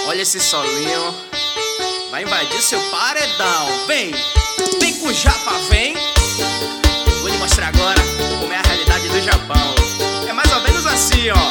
Olha esse solinho, vai invadir seu paredão. Vem, vem com o japa, vem. Vou lhe mostrar agora como é a realidade do Japão. É mais ou menos assim, ó.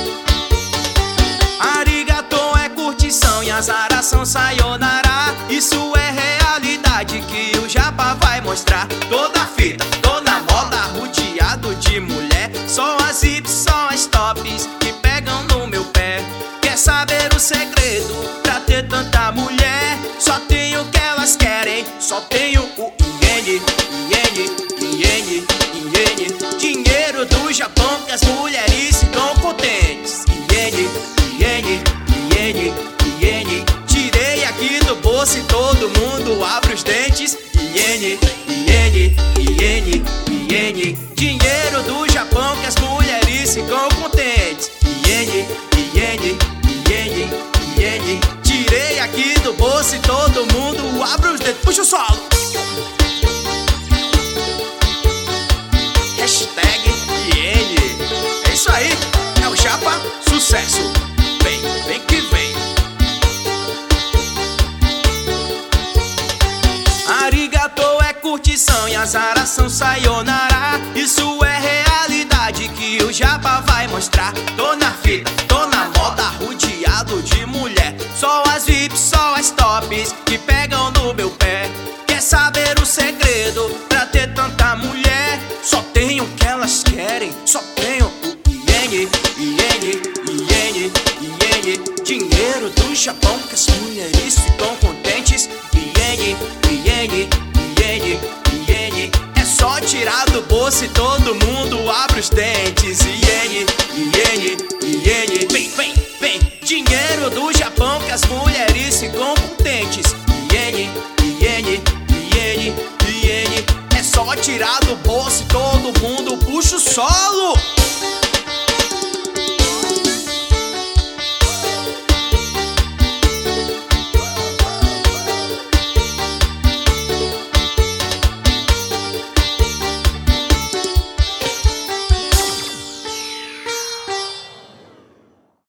Arigato é curtição e azaração sayonara. Isso é realidade que o japa vai mostrar. Toda fita, toda moda, rodeado de mulher. Só as zips, só as tops que pegam no meu pé. Quer saber o segredo pra ter tanta mulher? Só tenho o que elas querem, só tenho o iene, iene, iene, iene. Dinheiro do Japão que as mulheres ficam contentes. Iene, iene, iene, iene. Tirei aqui do bolso e todo mundo abre os dentes. Iene, iene, iene, iene. Dinheiro do Japão que as mulheres ficam contentes. Iene, iene, iene, iene. Tirei aqui do bolso e todo mundo abre os dedos. Puxa o solo. Hashtag iene. É isso aí, é o japa sucesso. Vem, vem que vem. Arigato é curtição e azaração sayonara. Isso é realidade que o japa vai mostrar. Tô na fita, tô na moda, rodeado de mulher. Só as VIPs, só as tops que pegam no meu pé. Quer saber o segredo pra ter tanta mulher? Só tenho o que elas querem, só tenho o iene, iene, iene, iene. Dinheiro do Japão que as mulheres ficam contentes. Iene, iene, iene, iene. É só tirar do bolso e todo mundo abre os dentes. Iene, iene, iene. Vem, vem, vem. Dinheiro do Japão que as mulheres ficam contentes. Iene, iene, iene, iene. É só tirar do bolso e todo mundo puxa o solo.